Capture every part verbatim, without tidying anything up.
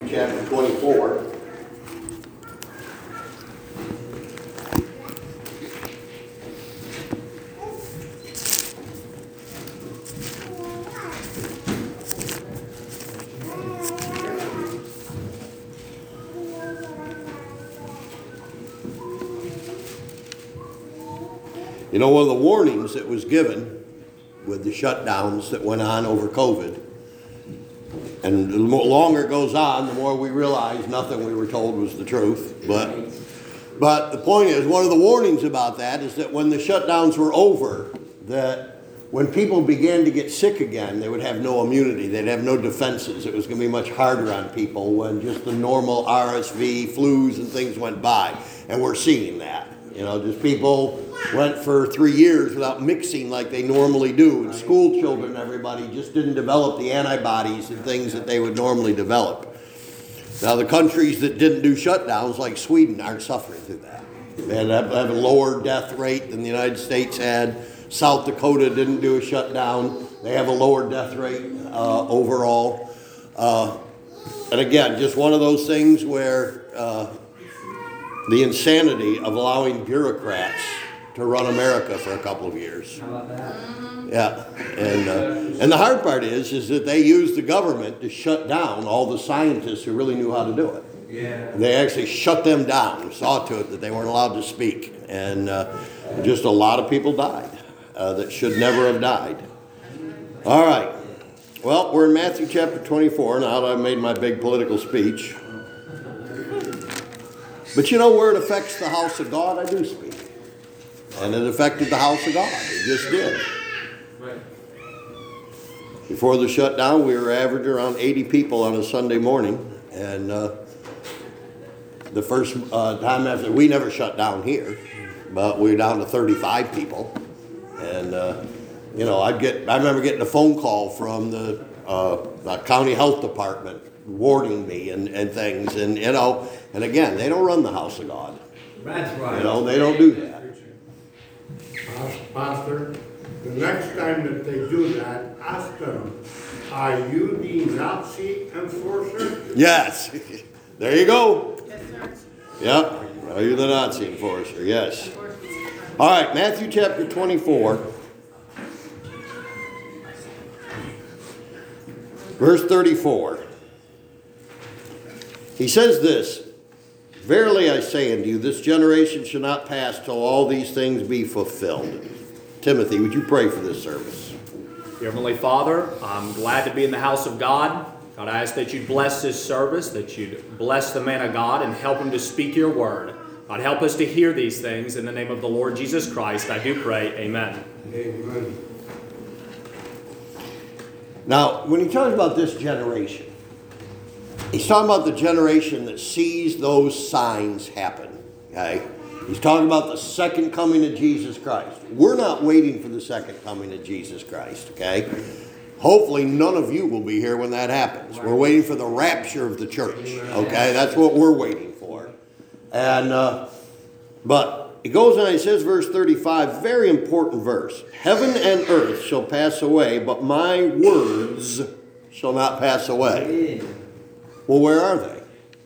Chapter twenty-four. You know, one of the warnings that was given with the shutdowns that went on over COVID, and the longer it goes on, the more we realize nothing we were told was the truth. But, but the point is, one of the warnings about that is that when the shutdowns were over, that when people began to get sick again, they would have no immunity. They'd have no defenses. It was going to be much harder on people when just the normal R S V, flus, and things went by. And we're seeing that. You know, just people went for three years without mixing like they normally do. And school children, everybody, just didn't develop the antibodies and things that they would normally develop. Now, the countries that didn't do shutdowns, like Sweden, aren't suffering through that. They have a lower death rate than the United States had. South Dakota didn't do a shutdown. They have a lower death rate uh, overall. Uh, and again, just one of those things where uh, the insanity of allowing bureaucrats to run America for a couple of years. How about that? Yeah, and uh, and the hard part is, is that they used the government to shut down all the scientists who really knew how to do it. Yeah. They actually shut them down, saw to it that they weren't allowed to speak, and uh, just a lot of people died uh, that should never have died. All right, well, we're in Matthew chapter twenty-four, now that I've made my big political speech. But you know where it affects the house of God, I do speak. And it affected the house of God. It just did. Right. Before the shutdown, we were averaging around eighty people on a Sunday morning. And uh, the first uh, time after, we never shut down here, but we were down to thirty-five people. And, uh, you know, I'd get, I remember getting a phone call from the, uh, the county health department warning me and, and things. And, you know, and again, they don't run the house of God. That's right. You know, they don't do that. Pastor, the next time that they do that, ask them, are you the Nazi enforcer? Yes. There you go. Yes, sir. Yep. Are you the Nazi enforcer? Yes. All right, Matthew chapter twenty-four. Verse thirty-four. He says this, "Verily I say unto you, this generation shall not pass till all these things be fulfilled." Timothy, would you pray for this service? Dear Heavenly Father, I'm glad to be in the house of God. God, I ask that you'd bless this service, that you'd bless the man of God and help him to speak your word. God, help us to hear these things. In the name of the Lord Jesus Christ, I do pray. Amen. Amen. Now, when he talks about this generation, he's talking about the generation that sees those signs happen, okay? He's talking about the second coming of Jesus Christ. We're not waiting for the second coming of Jesus Christ, okay? Hopefully none of you will be here when that happens. We're waiting for the rapture of the church, okay? That's what we're waiting for. And, uh, but it goes on, he says, verse thirty-five, very important verse. "Heaven and earth shall pass away, but my words shall not pass away." Well, where are they?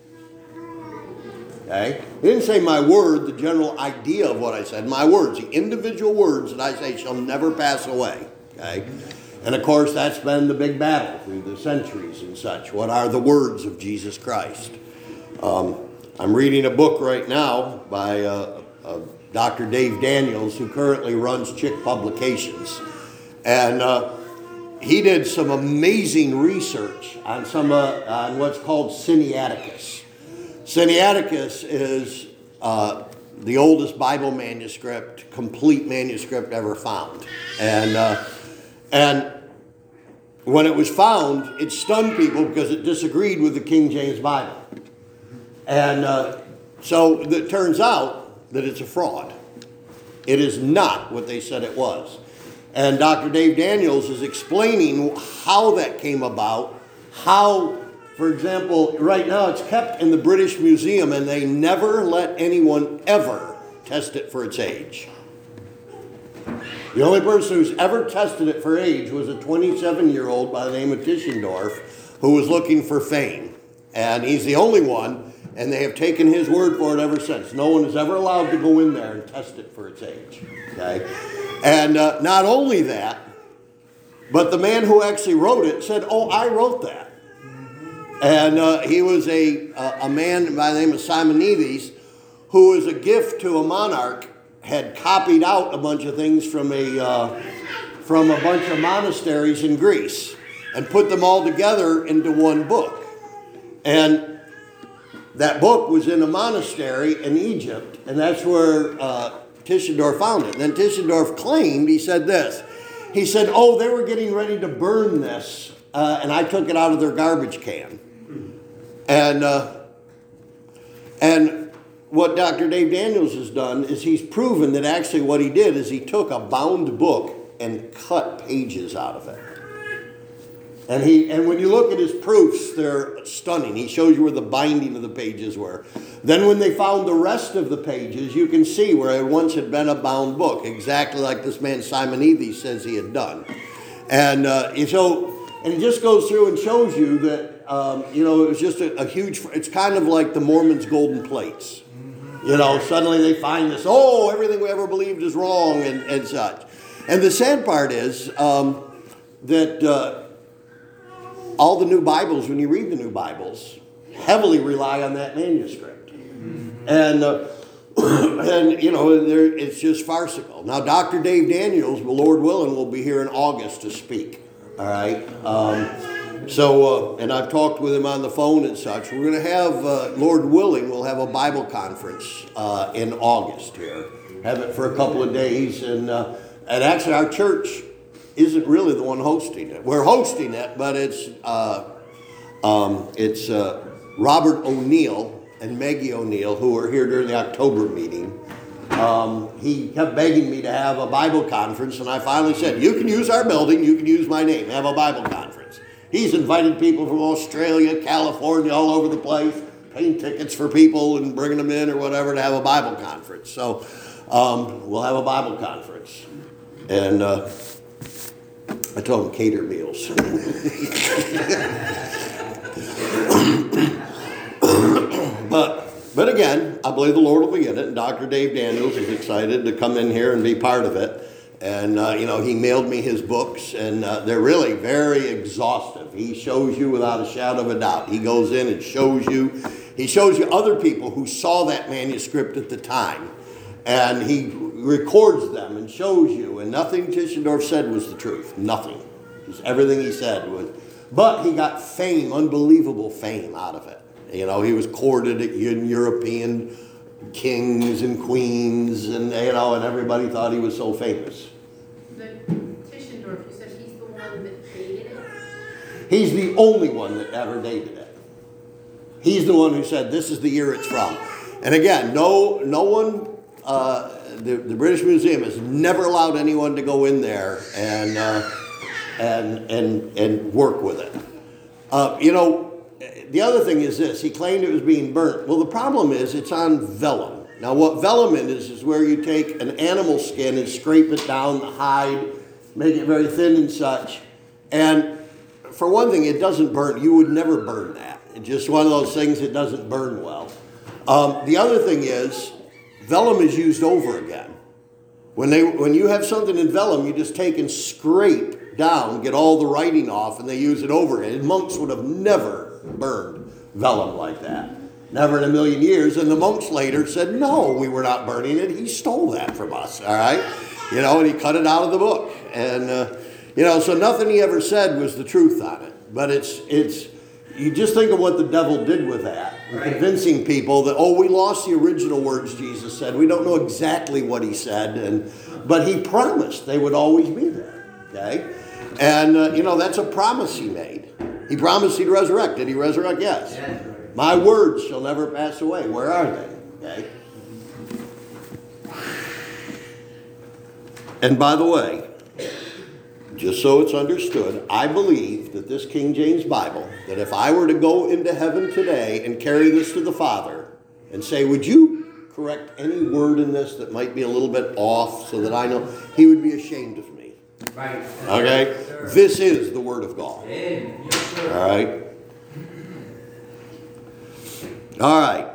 Okay? He didn't say my word, the general idea of what I said. My words, the individual words that I say shall never pass away. Okay? And of course, that's been the big battle through the centuries and such. What are the words of Jesus Christ? Um, I'm reading a book right now by uh, uh, Doctor Dave Daniels, who currently runs Chick Publications. And uh, he did some amazing research on some uh, on what's called Sinaiticus. Sinaiticus is uh, the oldest Bible manuscript, complete manuscript ever found, and uh, and when it was found, it stunned people because it disagreed with the King James Bible, and uh, so it turns out that it's a fraud. It is not what they said it was. And Doctor Dave Daniels is explaining how that came about, how, for example, right now it's kept in the British Museum and they never let anyone ever test it for its age. The only person who's ever tested it for age was a twenty-seven-year-old by the name of Tischendorf who was looking for fame. And he's the only one, and they have taken his word for it ever since. No one is ever allowed to go in there and test it for its age. Okay? And uh, not only that, but the man who actually wrote it said, oh, I wrote that. And uh, he was a, a, a man by the name of Simonides, who was a gift to a monarch, had copied out a bunch of things from a, uh, from a bunch of monasteries in Greece and put them all together into one book. And that book was in a monastery in Egypt, and that's where uh, Tischendorf found it. And then Tischendorf claimed, he said this, he said, oh, they were getting ready to burn this, uh, and I took it out of their garbage can. And uh, and what Doctor Dave Daniels has done is he's proven that actually what he did is he took a bound book and cut pages out of it. And he and when you look at his proofs, they're stunning. He shows you where the binding of the pages were. Then when they found the rest of the pages, you can see where it once had been a bound book, exactly like this man Simonides says he had done. And uh, so, and it just goes through and shows you that, um, you know, it was just a, a huge, it's kind of like the Mormons' golden plates. You know, suddenly they find this, oh, everything we ever believed is wrong and, and such. And the sad part is um, that uh, all the new Bibles, when you read the new Bibles, heavily rely on that manuscript. And, uh, and you know, it's just farcical. Now, Doctor Dave Daniels, the Lord willing, will be here in August to speak. All right? Um, so, uh, and I've talked with him on the phone and such. We're going to have, uh, Lord willing, we'll have a Bible conference uh, in August here. Have it for a couple of days. And, uh, and actually, our church isn't really the one hosting it. We're hosting it, but it's uh, um, it's uh, Robert O'Neill and Maggie O'Neill, who were here during the October meeting. Um, he kept begging me to have a Bible conference, and I finally said, you can use our building, you can use my name, have a Bible conference. He's invited people from Australia, California, all over the place, paying tickets for people and bringing them in or whatever to have a Bible conference. So um, we'll have a Bible conference. And uh, I told him cater meals. but but again, I believe the Lord will be in it, and Doctor Dave Daniels is excited to come in here and be part of it. And uh, you know, he mailed me his books, and uh, they're really very exhaustive. He shows you without a shadow of a doubt. He goes in and shows you. He shows you other people who saw that manuscript at the time, and he records them and shows you. And nothing Tischendorf said was the truth. Nothing. Just everything he said was. But he got fame, unbelievable fame out of it. You know, he was courted in European kings and queens, and you know, and everybody thought he was so famous. The Tischendorf, you said he's the one that dated it? He's the only one that ever dated it. He's the one who said this is the year it's from. And again, no, no one. Uh, the, the British Museum has never allowed anyone to go in there and uh, and and and work with it. Uh, you know. The other thing is this. He claimed it was being burnt. Well, the problem is it's on vellum. Now, what vellum is, is where you take an animal skin and scrape it down the hide, make it very thin and such. And for one thing, it doesn't burn. You would never burn that. It's just one of those things that doesn't burn well. Um, the other thing is vellum is used over again. When, they, when you have something in vellum, you just take and scrape down, get all the writing off, and they use it over again. And monks would have never burned vellum like that. Never in a million years. And the monks later said, no, we were not burning it. He stole that from us, all right? You know, and he cut it out of the book. And, uh, you know, so nothing he ever said was the truth on it. But it's, it's you just think of what the devil did with that. Right. Convincing people that, oh, we lost the original words Jesus said. We don't know exactly what he said. and But he promised they would always be there, okay? And, uh, you know, that's a promise he made. He promised he'd resurrect. Did he resurrect? Yes. Yes. My words shall never pass away. Where are they? Okay. And by the way, just so it's understood, I believe that this King James Bible, that if I were to go into heaven today and carry this to the Father and say, would you correct any word in this that might be a little bit off so that I know, he would be ashamed of me. Right. Okay? This is the Word of God. Yes, sir. All right? All right.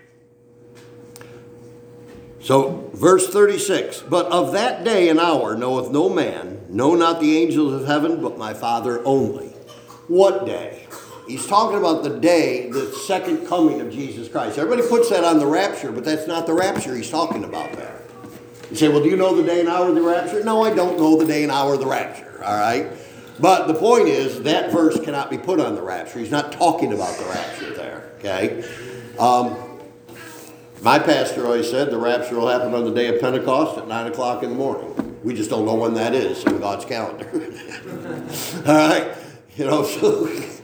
So, verse thirty-six, but of that day and hour knoweth no man, no not the angels of heaven, but my Father only. What day? He's talking about the day, the second coming of Jesus Christ. Everybody puts that on the rapture, but that's not the rapture he's talking about there. You say, well, do you know the day and hour of the rapture? No, I don't know the day and hour of the rapture, all right? But the point is, that verse cannot be put on the rapture. He's not talking about the rapture there, okay? Um, my pastor always said the rapture will happen on the day of Pentecost at nine o'clock in the morning. We just don't know when that is in God's calendar. All right? You know, so...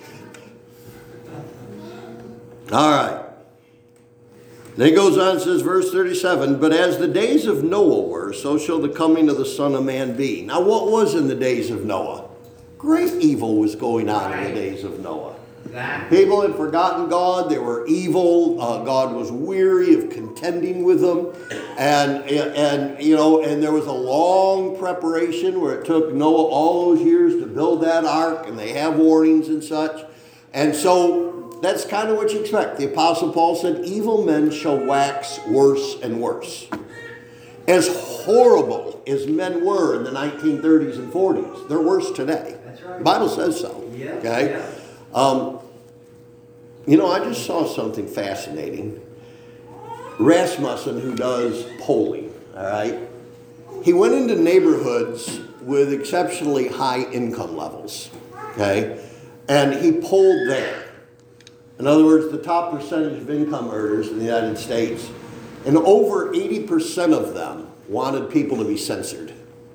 All right. Then he goes on and says, verse thirty-seven, but as the days of Noah were, so shall the coming of the Son of Man be. Now, what was in the days of Noah? Great evil was going on in the days of Noah. That. People had forgotten God. They were evil. Uh, God was weary of contending with them. And, and, you know, and there was a long preparation where it took Noah all those years to build that ark, and they have warnings and such. And so that's kind of what you expect. The Apostle Paul said, evil men shall wax worse and worse. As horrible as men were in the nineteen thirties and forties, they're worse today. That's right. The Bible says so. Yeah, Okay? yeah. Um, you know, I just saw something fascinating. Rasmussen, who does polling, all right, he went into neighborhoods with exceptionally high income levels, okay, and he polled there. In other words, the top percentage of income earners in the United States, and over eighty percent of them wanted people to be censored.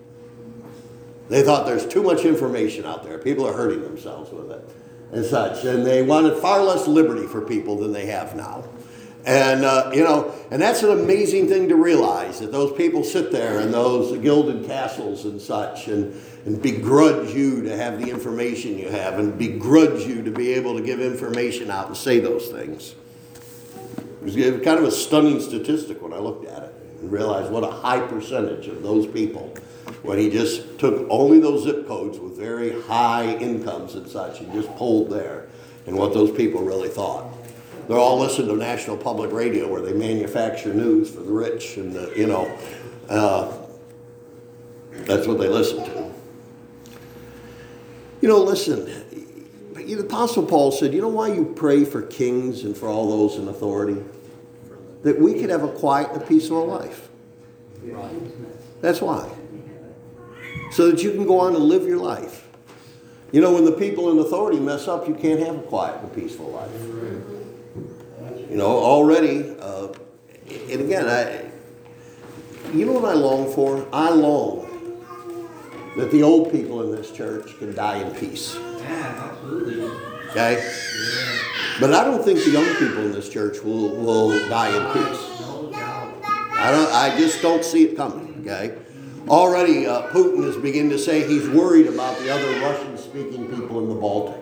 They thought there's too much information out there. People are hurting themselves with it and such. And they wanted far less liberty for people than they have now. And, uh, you know, and that's an amazing thing to realize, that those people sit there in those gilded castles and such and, and begrudge you to have the information you have and begrudge you to be able to give information out and say those things. It was kind of a stunning statistic when I looked at it and realized what a high percentage of those people, when he just took only those zip codes with very high incomes and such, he just polled there and what those people really thought. They're all listening to National Public Radio where they manufacture news for the rich and, the, you know, uh, that's what they listen to. You know, listen, the Apostle Paul said, you know why you pray for kings and for all those in authority? That we could have a quiet and a peaceful life. That's why. So that you can go on and live your life. You know, when the people in authority mess up, you can't have a quiet and peaceful life. You know, already, uh, and again, I, you know what I long for? I long that the old people in this church can die in peace. Yeah, absolutely. Okay? Yeah. But I don't think the young people in this church will, will die in peace. No doubt. I don't. I just don't see it coming. Okay? Already, uh, Putin is beginning to say he's worried about the other Russian-speaking people in the Baltic.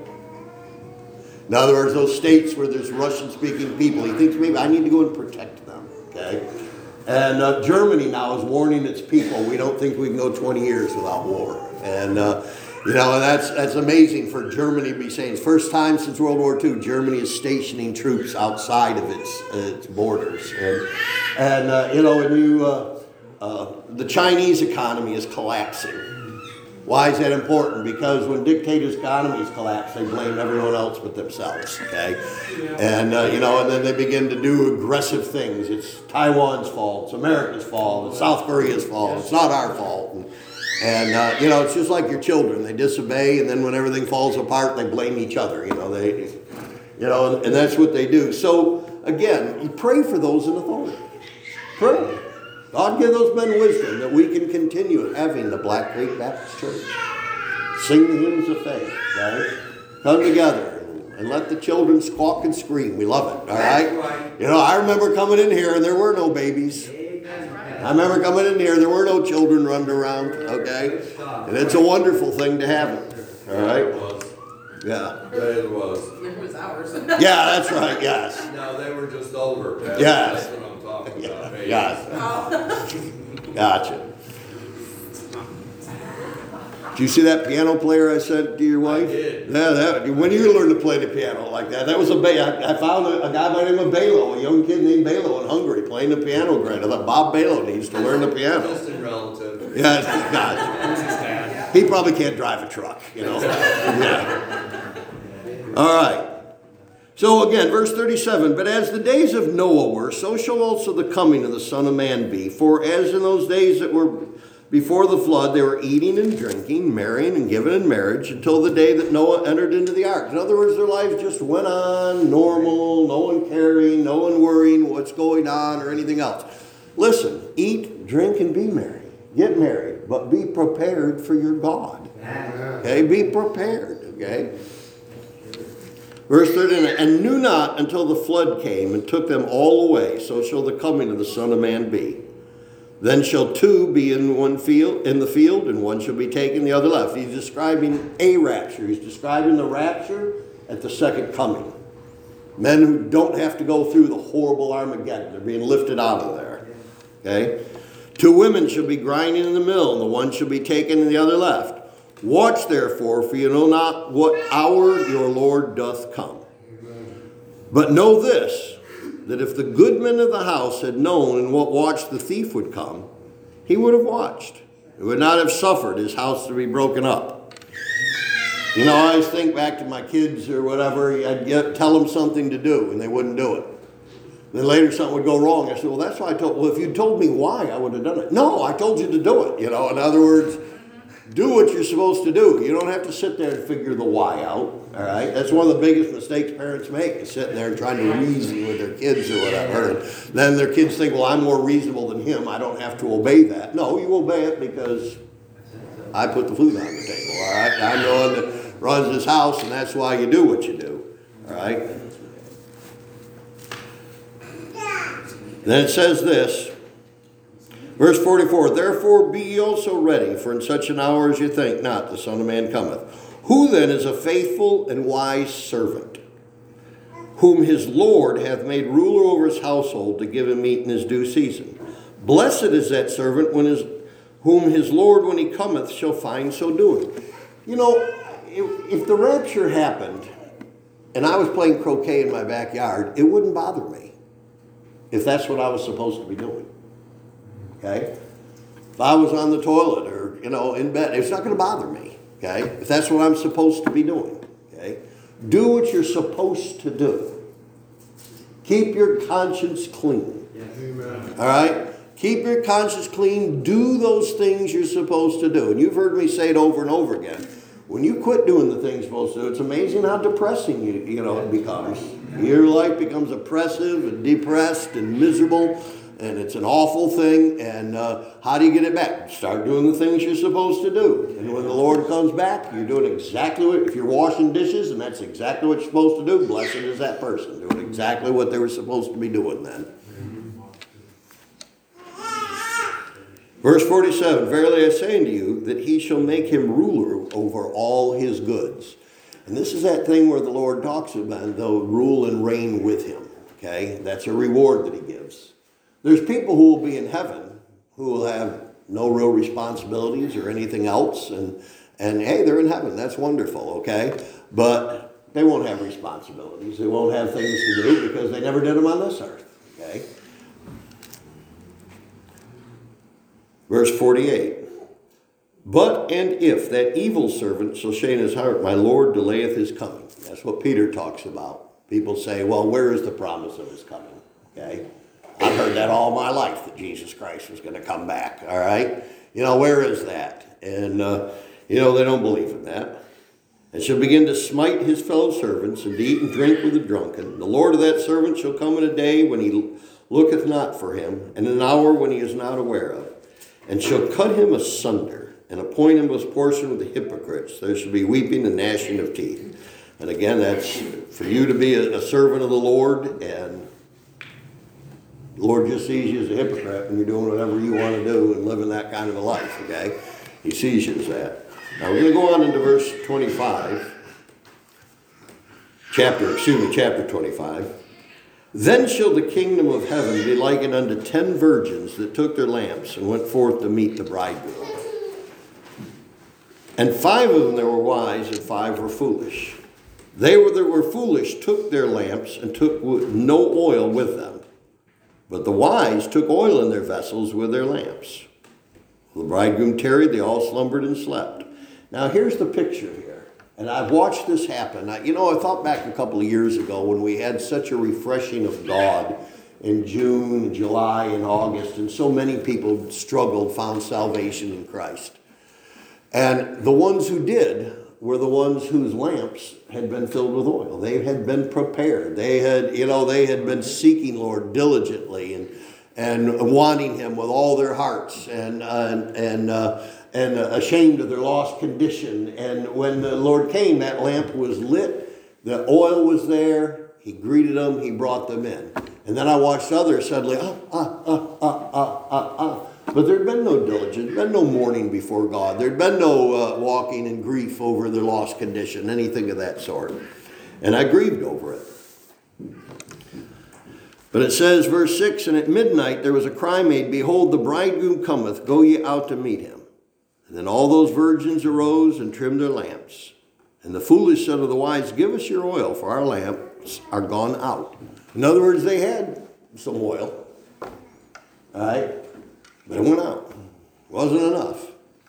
In other words, those states where there's Russian-speaking people, he thinks maybe I need to go and protect them. Okay? And uh, Germany now is warning its people, we don't think we can go twenty years without war. And, uh, you know, and that's that's amazing for Germany to be saying. It's the first time since World War Two, Germany is stationing troops outside of its its borders. And, and uh, you know, and you, uh, uh, the Chinese economy is collapsing. Why is that important? Because when dictators' economies collapse, they blame everyone else but themselves, okay? And, uh, you know, and then they begin to do aggressive things. It's Taiwan's fault. It's America's fault. It's South Korea's fault. It's not our fault. And, and uh, you know, it's just like your children. They disobey, and then when everything falls apart, they blame each other. You know, they, you know, and, and that's what they do. So, again, you pray for those in authority. Pray. God give those men wisdom that we can continue having the Black Creek Baptist Church. Sing the hymns of faith, right? Come together and, and let the children squawk and scream. We love it, all right? That's right. You know, I remember coming in here and there were no babies. I remember coming in here, there were no children running around, okay? And it's a wonderful thing to have it, all right? It was. Yeah. It was. It was ours. Yeah, that's right, yes. No, they were just older. Pat. Yes. That's what I'm talking about. Hey, Yes. Gotcha. Did you see that piano player I sent to your wife? I did. Yeah, that, when you learn to play the piano like that, that was a ba- I, I found a, a guy by the name of Balo, a young kid named Balo in Hungary playing the piano great. I thought Bob Balo needs to learn the piano. Distant relative. Yeah, it's- God. He probably can't drive a truck, you know. Yeah. All right. So again, verse thirty-seven, but as the days of Noah were, so shall also the coming of the Son of Man be. For as in those days that were before the flood, they were eating and drinking, marrying and giving in marriage, until the day that Noah entered into the ark. In other words, their lives just went on normal, no one caring, no one worrying what's going on or anything else. Listen, eat, drink, and be merry. Get married, but be prepared for your God. Okay, be prepared, okay? Verse thirty-nine, and knew not until the flood came and took them all away, so shall the coming of the Son of Man be. Then shall two be in one field, in the field, and one shall be taken, the other left. He's describing a rapture. He's describing the rapture at the second coming. Men who don't have to go through the horrible Armageddon. They're being lifted out of there. Okay? Two women shall be grinding in the mill, and the one shall be taken, and the other left. Watch therefore, for you know not what hour your Lord doth come. But know this, that if the good men of the house had known in what watch the thief would come, he would have watched. He would not have suffered his house to be broken up. You know, I always think back to my kids or whatever. I'd get, tell them something to do, and they wouldn't do it. Then later something would go wrong. I said, well, that's why I told, well, if you told me why, I would have done it. No, I told you to do it. You know, in other words, do what you're supposed to do. You don't have to sit there and figure the why out. All right? That's one of the biggest mistakes parents make, is sitting there and trying to reason with their kids or whatever. And then their kids think, well, I'm more reasonable than him. I don't have to obey that. No, you obey it because I put the food on the table. All right? I'm the one that runs this house, and that's why you do what you do. All right? Then it says this. Verse forty-four, therefore be ye also ready, for in such an hour as you think not, the Son of Man cometh. Who then is a faithful and wise servant, whom his Lord hath made ruler over his household, to give him meat in his due season? Blessed is that servant when his, whom his Lord, when he cometh, shall find so doing. You know, if, if the rapture happened, and I was playing croquet in my backyard, it wouldn't bother me, if that's what I was supposed to be doing. Okay? If I was on the toilet or, you know, in bed, it's not going to bother me. Okay? If that's what I'm supposed to be doing. Okay? Do what you're supposed to do. Keep your conscience clean. Amen. All right? Keep your conscience clean. Do those things you're supposed to do. And you've heard me say it over and over again. When you quit doing the things you're supposed to do, it's amazing how depressing you, you know, it becomes. Your life becomes oppressive and depressed and miserable. And it's an awful thing, and uh, how do you get it back? Start doing the things you're supposed to do. And when the Lord comes back, you're doing exactly what, if you're washing dishes, and that's exactly what you're supposed to do, blessed is that person, doing exactly what they were supposed to be doing then. Verse forty-seven, verily I say unto you, that he shall make him ruler over all his goods. And this is that thing where the Lord talks about, they'll rule and reign with him. Okay? That's a reward that he gives. There's people who will be in heaven who will have no real responsibilities or anything else. And, and hey, they're in heaven. That's wonderful, okay? But they won't have responsibilities. They won't have things to do because they never did them on this earth, okay? Verse forty-eight. But and if that evil servant shall say in his heart, my Lord delayeth his coming. That's what Peter talks about. People say, well, where is the promise of his coming, okay? I've heard that all my life, that Jesus Christ was going to come back, all right? You know, where is that? And, uh, you know, they don't believe in that. And shall begin to smite his fellow servants, and to eat and drink with the drunken. The Lord of that servant shall come in a day when he looketh not for him, and an hour when he is not aware of, and shall cut him asunder, and appoint him as portion with the hypocrites. There shall be weeping and gnashing of teeth. And again, that's for you to be a, a servant of the Lord, and the Lord just sees you as a hypocrite and you're doing whatever you want to do and living that kind of a life, okay? He sees you as that. Now we're going to go on into verse twenty-five. Chapter, excuse me, chapter twenty-five. Then shall the kingdom of heaven be likened unto ten virgins that took their lamps and went forth to meet the bridegroom. And five of them that were wise and five were foolish. They were that were foolish took their lamps and took no oil with them. But the wise took oil in their vessels with their lamps. The bridegroom tarried, they all slumbered and slept. Now here's the picture here. And I've watched this happen. I, you know, I thought back a couple of years ago when we had such a refreshing of God in June, July, and August. And so many people struggled, found salvation in Christ. And the ones who did were the ones whose lamps had been filled with oil. They had been prepared. They had, you know, they had been seeking Lord diligently and and wanting Him with all their hearts and uh, and uh, and ashamed of their lost condition. And when the Lord came, that lamp was lit. The oil was there. He greeted them. He brought them in. And then I watched others suddenly, ah, ah, ah, ah, ah, ah, ah. But there'd been no diligence, there'd been no mourning before God. There'd been no uh, walking in grief over their lost condition, anything of that sort. And I grieved over it. But it says, verse six, and at midnight there was a cry made, behold, the bridegroom cometh, go ye out to meet him. And then all those virgins arose and trimmed their lamps. And the foolish said of the wise, give us your oil, for our lamps are gone out. In other words, they had some oil. All right? But it went out. It wasn't enough.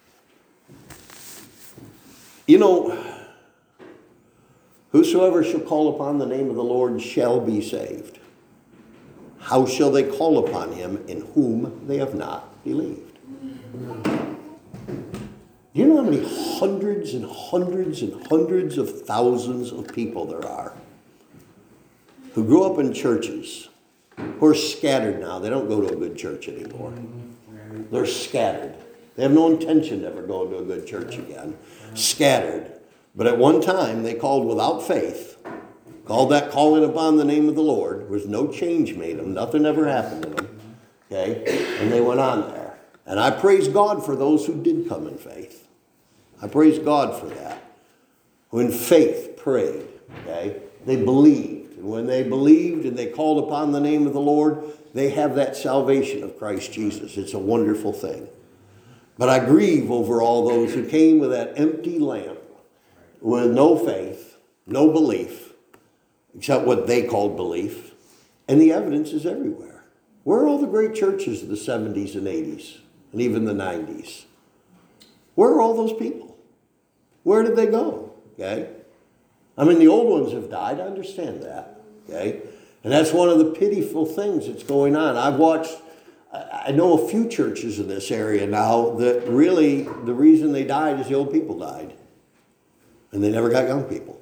You know, whosoever shall call upon the name of the Lord shall be saved. How shall they call upon him in whom they have not believed? Do you know how many hundreds and hundreds and hundreds of thousands of people there are who grew up in churches who are scattered now? They don't go to a good church anymore. They're scattered. They have no intention of ever going to a good church again. Scattered. But at one time, they called without faith, called that calling upon the name of the Lord. There was no change made them. Nothing ever happened to them. Okay? And they went on there. And I praise God for those who did come in faith. I praise God for that. Who in faith prayed. Okay? They believed. And when they believed and they called upon the name of the Lord, they have that salvation of Christ Jesus. It's a wonderful thing. But I grieve over all those who came with that empty lamp, with no faith, no belief, except what they called belief. And the evidence is everywhere. Where are all the great churches of the seventies and eighties, and even the nineties? Where are all those people? Where did they go? Okay? I mean, the old ones have died. I understand that. Okay? And that's one of the pitiful things that's going on. I've watched, I know a few churches in this area now that really the reason they died is the old people died. And they never got young people.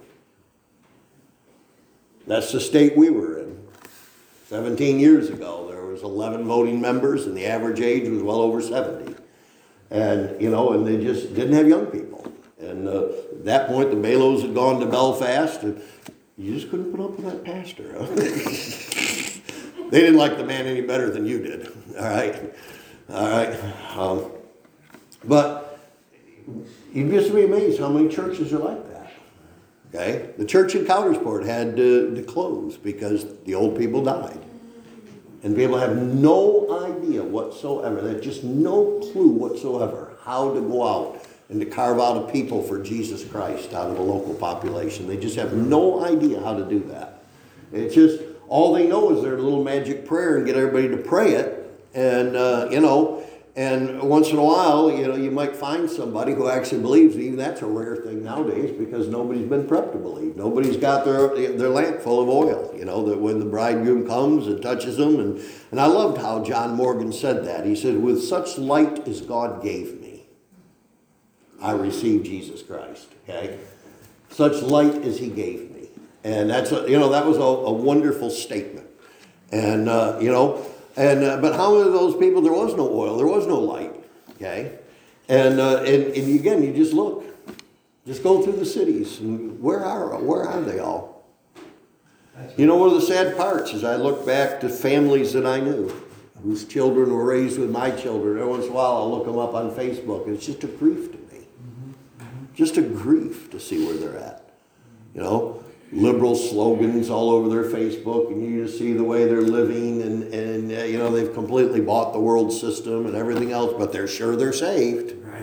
That's the state we were in. seventeen years ago, there was eleven voting members and the average age was well over seventy. And, you know, and they just didn't have young people. And uh, at that point, the Balos had gone to Belfast and you just couldn't put up with that pastor, huh? They didn't like the man any better than you did, all right? All right. Um, but you'd just be amazed how many churches are like that, okay? The church in Coudersport had to, to close because the old people died. And people have no idea whatsoever, they have just no clue whatsoever how to go out and to carve out a people for Jesus Christ out of the local population. They just have no idea how to do that. It's just, all they know is their little magic prayer and get everybody to pray it. And, uh, you know, and once in a while, you know, you might find somebody who actually believes. Even that's a rare thing nowadays because nobody's been prepped to believe. Nobody's got their their lamp full of oil, you know, that when the bridegroom comes and touches them. And, and I loved how John Morgan said that. He said, with such light as God gave me, I received Jesus Christ, okay? Such light as he gave me. And that's, a, you know, that was a, a wonderful statement. And, uh, you know, and uh, but how many of those people, there was no oil, there was no light, okay? And, uh, and, and again, you just look. Just go through the cities. And where are, where are they all? You know, one of the sad parts is I look back to families that I knew, whose children were raised with my children. Every once in a while I'll look them up on Facebook, and it's just a grief to me. Just a grief to see where they're at. You know, liberal slogans all over their Facebook, and you just see the way they're living, and, and uh, you know, they've completely bought the world system and everything else, but they're sure they're saved. Right.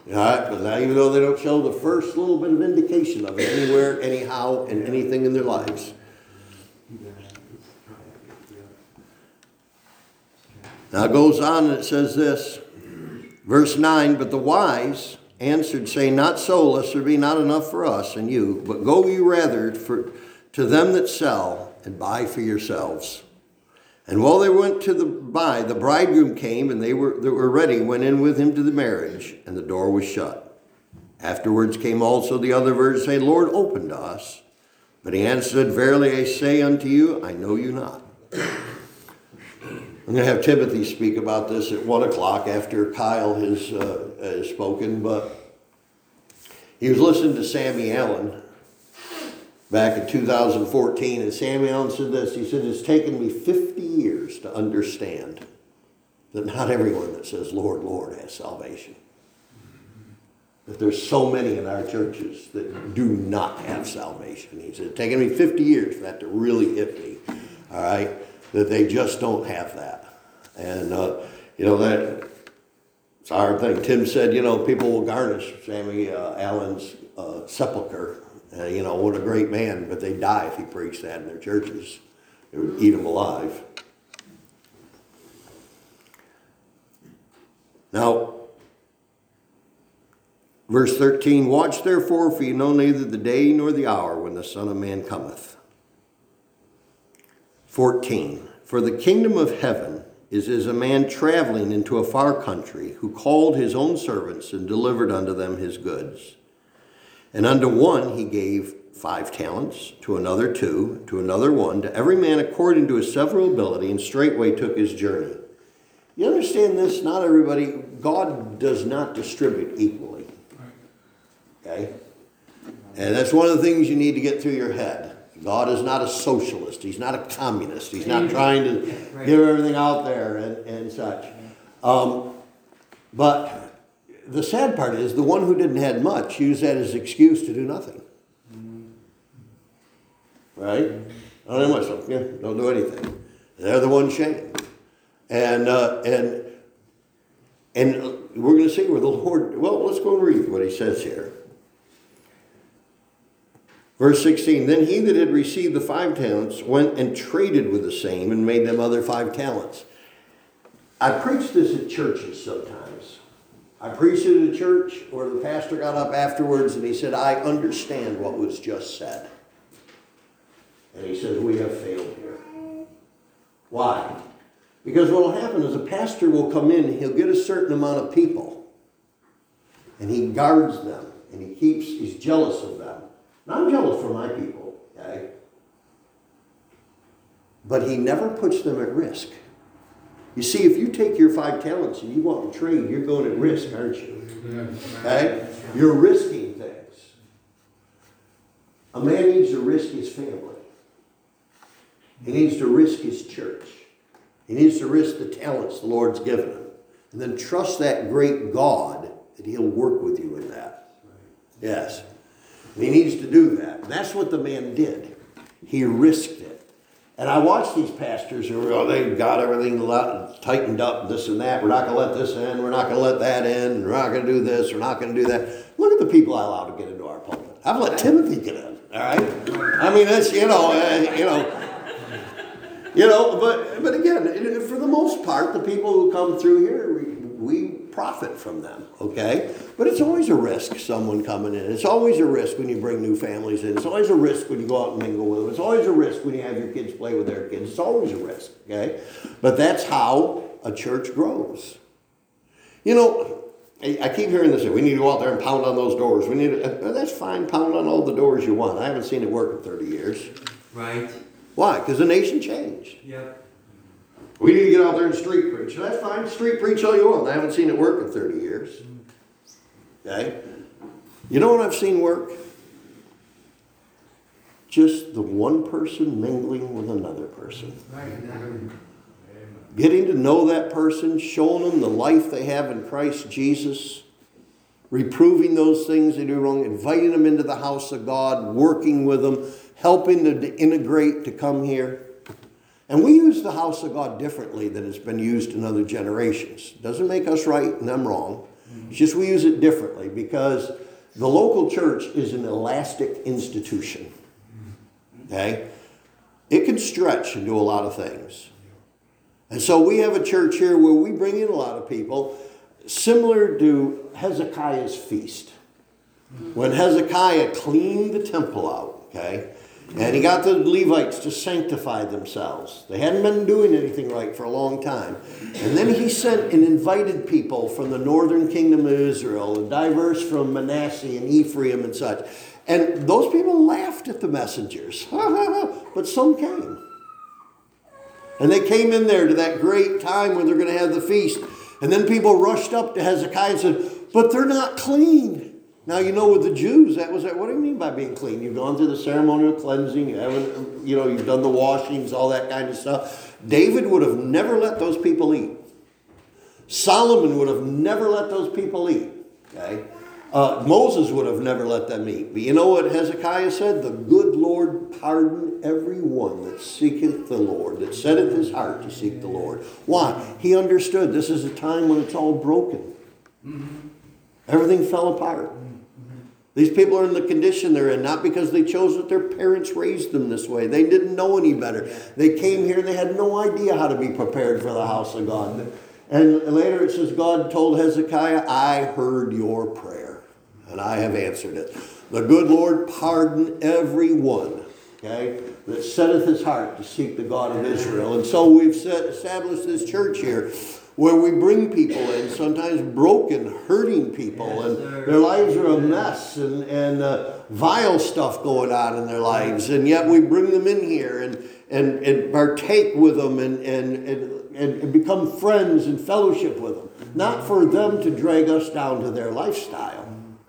All right, but now even though they don't show the first little bit of indication of it anywhere, anyhow, and anything in their lives. Now it goes on and it says this, verse nine, but the wise answered, saying, not so, lest there be not enough for us and you, but go ye rather for, to them that sell, and buy for yourselves. And while they went to the buy, the bridegroom came, and they were, that were ready went in with him to the marriage, and the door was shut. Afterwards came also the other virgins, saying, Lord, open to us. But he answered, verily I say unto you, I know you not. I'm going to have Timothy speak about this at one o'clock after Kyle has, uh, has spoken, but he was listening to Sammy Allen back in two thousand fourteen, and Sammy Allen said this. He said, it's taken me fifty years to understand that not everyone that says, Lord, Lord, has salvation. That there's so many in our churches that do not have salvation. He said, it's taken me fifty years for that to really hit me, all right? That they just don't have that. And, uh, you know, that it's a hard thing. Tim said, you know, people will garnish Sammy uh, Allen's uh, sepulcher. Uh, you know, what a great man, but they die if he preached that in their churches. They would eat him alive. Now, verse thirteen, watch therefore, for you know neither the day nor the hour when the Son of Man cometh. fourteen, for the kingdom of heaven is as a man traveling into a far country, who called his own servants and delivered unto them his goods. And unto one he gave five talents, to another two, to another one, to every man according to his several ability, and straightway took his journey. You understand this? Not everybody, God does not distribute equally. Okay? And that's one of the things you need to get through your head. God is not a socialist. He's not a communist. He's not trying to give everything out there and, and such. Um, but the sad part is the one who didn't have much used that as an excuse to do nothing. Right? I don't have much. So, yeah, don't do anything. They're the ones shamed. And, uh, and, and we're going to see where the Lord, well, let's go and read what he says here. Verse sixteen, then he that had received the five talents went and traded with the same and made them other five talents. I preach this at churches sometimes. I preached it at a church where the pastor got up afterwards and he said, I understand what was just said. And he says, we have failed here. Why? Because what will happen is a pastor will come in and he'll get a certain amount of people. And he guards them. And he keeps, he's jealous of them. Now, I'm jealous for my people, okay? But he never puts them at risk. You see, if you take your five talents and you want to trade, you're going at risk, aren't you? Okay? You're risking things. A man needs to risk his family. He needs to risk his church. He needs to risk the talents the Lord's given him. And then trust that great God that he'll work with you in that. Yes. And he needs to do that. And that's what the man did. He risked it. And I watch these pastors who, oh, they've got everything tightened up, this and that. We're not going to let this in. We're not going to let that in. And we're not going to do this. We're not going to do that. Look at the people I allow to get into our pulpit. I've let Timothy get in. All right? I mean, that's, you know, uh, you know. You know, but but again, for the most part, the people who come through here, we, we profit from them, okay? But it's always a risk, someone coming in. It's always a risk when you bring new families in. It's always a risk when you go out and mingle with them. It's always a risk when you have your kids play with their kids. It's always a risk, okay? But that's how a church grows. You know, I keep hearing this, we need to go out there and pound on those doors. We need to, that's fine, pound on all the doors you want. I haven't seen it work in thirty years. Right. Why? Because the nation changed. Yep. We need to get out there and street preach. That's fine. Street preach all you want. I haven't seen it work in thirty years. Okay? You know what I've seen work? Just the one person mingling with another person. Getting to know that person, showing them the life they have in Christ Jesus, reproving those things they do wrong, inviting them into the house of God, working with them, helping them to integrate to come here. And we use the house of God differently than it's been used in other generations. Doesn't make us right and them wrong. It's just we use it differently because the local church is an elastic institution. Okay? It can stretch and do a lot of things. And so we have a church here where we bring in a lot of people, similar to Hezekiah's feast. When Hezekiah cleaned the temple out, okay, and he got the Levites to sanctify themselves. They hadn't been doing anything right for a long time. And then he sent and invited people from the northern kingdom of Israel, and diverse from Manasseh and Ephraim and such. And those people laughed at the messengers. But some came. And they came in there to that great time when they're going to have the feast. And then people rushed up to Hezekiah and said, but they're not clean. Now, you know, with the Jews, that was, what do you mean by being clean? You've gone through the ceremonial cleansing, you haven't, you know, you've done the washings, all that kind of stuff. David would have never let those people eat. Solomon would have never let those people eat. Okay? Uh, Moses would have never let them eat. But you know what Hezekiah said? The good Lord pardon every one that seeketh the Lord, that setteth his heart to seek the Lord. Why? He understood this is a time when it's all broken. Everything fell apart. These people are in the condition they're in, not because they chose it. Their parents raised them this way. They didn't know any better. They came here and they had no idea how to be prepared for the house of God. And later it says, God told Hezekiah, I heard your prayer, and I have answered it. The good Lord pardon every one, okay, that setteth his heart to seek the God of Israel. And so we've set, established this church here, where we bring people in, sometimes broken, hurting people, yes, and sir. Their lives are a mess, and, and uh, vile stuff going on in their lives, and yet we bring them in here and, and, and partake with them and, and, and, and become friends and fellowship with them. Not for them to drag us down to their lifestyle,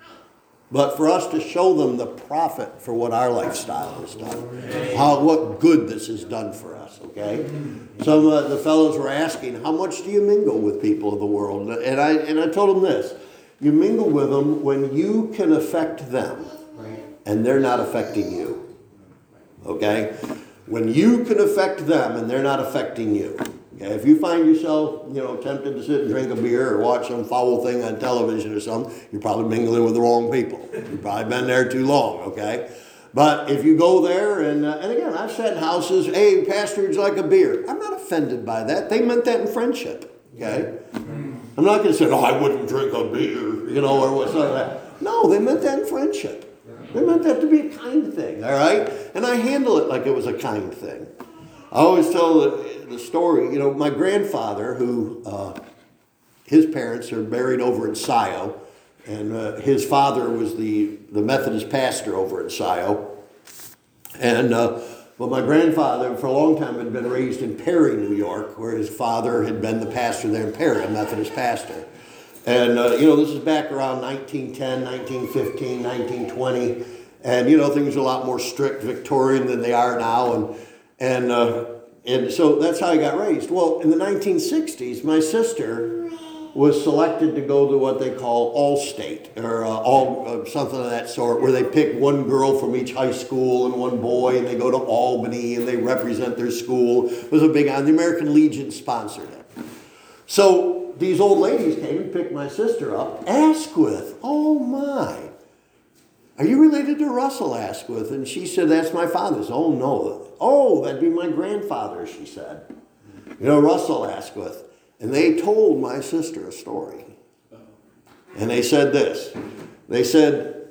but for us to show them the profit for what our lifestyle has done. How, what good this has done for us, okay? Some of the fellows were asking, how much do you mingle with people of the world? And I, and I told them this. You mingle with them when you can affect them, and they're not affecting you, okay? When you can affect them, and they're not affecting you. Okay, if you find yourself, you know, tempted to sit and drink a beer or watch some foul thing on television or something, you're probably mingling with the wrong people. You've probably been there too long, okay? But if you go there, and uh, and again, I've sat in houses, hey, pastor, would you like a beer? I'm not offended by that. They meant that in friendship, okay? I'm not going to say, oh, I wouldn't drink a beer, you know, or what's like that. No, they meant that in friendship. They meant that to be a kind thing, all right? And I handle it like it was a kind thing. I always tell the, the story, you know, my grandfather, who, uh, his parents are buried over in Scio, and uh, his father was the, the Methodist pastor over in Scio. And, uh, well, my grandfather, for a long time, had been raised in Perry, New York, where his father had been the pastor there in Perry, a Methodist pastor. And, uh, you know, this is back around nineteen ten, nineteen fifteen, nineteen twenty. And, you know, things are a lot more strict Victorian than they are now. And, and, uh, and so that's how I got raised. Well, in the nineteen sixties, my sister was selected to go to what they call All-State, or uh, all uh, something of that sort, where they pick one girl from each high school and one boy, and they go to Albany, and they represent their school. It was a big on. The American Legion sponsored it. So these old ladies came and picked my sister up. Asquith, oh my. Are you related to Russell Asquith? And she said, that's my father's. Oh, no. Oh, that'd be my grandfather, she said. You know, Russell Asquith. And they told my sister a story. And they said this. They said,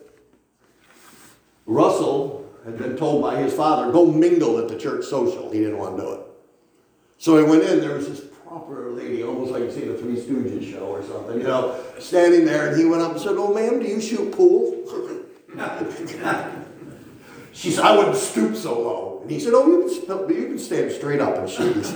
Russell had been told by his father, go mingle at the church social. He didn't want to do it. So he went in. There was this proper lady, almost like you see the Three Stooges show or something, you know, standing there. And he went up and said, oh, ma'am, do you shoot pool? She said, I wouldn't stoop so low. And he said, oh, you can, you can stand straight up and shoot.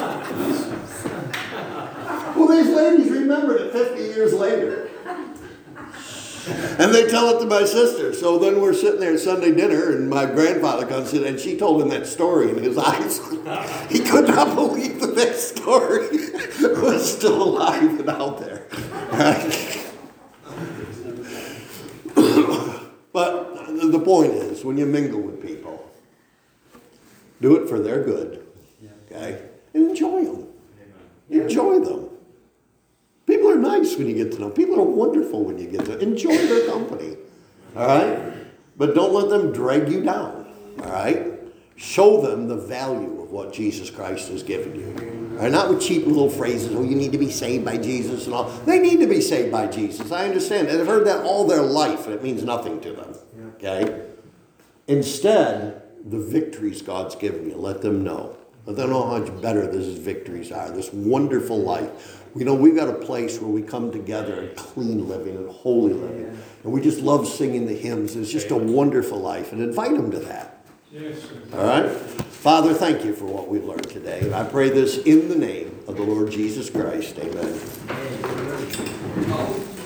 Well, these ladies remembered it fifty years later. And they tell it to my sister. So then we're sitting there at Sunday dinner, and my grandfather comes in, and she told him that story in his eyes. He could not believe that that story was still alive and out there. Right? But the point is, when you mingle with people, do it for their good, okay? And enjoy them. Enjoy them. People are nice when you get to know them. People are wonderful when you get to enjoy their company. All right? But don't let them drag you down. All right? Show them the value of what Jesus Christ has given you. All right? Not with cheap little phrases, oh, you need to be saved by Jesus and all. They need to be saved by Jesus. I understand. And they've heard that all their life, and it means nothing to them. Okay? Instead, the victories God's given you, let them know. Let them know how much better these victories are, this wonderful life. You know, we've got a place where we come together in clean living and holy living. And we just love singing the hymns. It's just a wonderful life. And invite them to that. Yes, sir. All right? Father, thank you for what we've learned today. And I pray this in the name of the Lord Jesus Christ. Amen. Amen.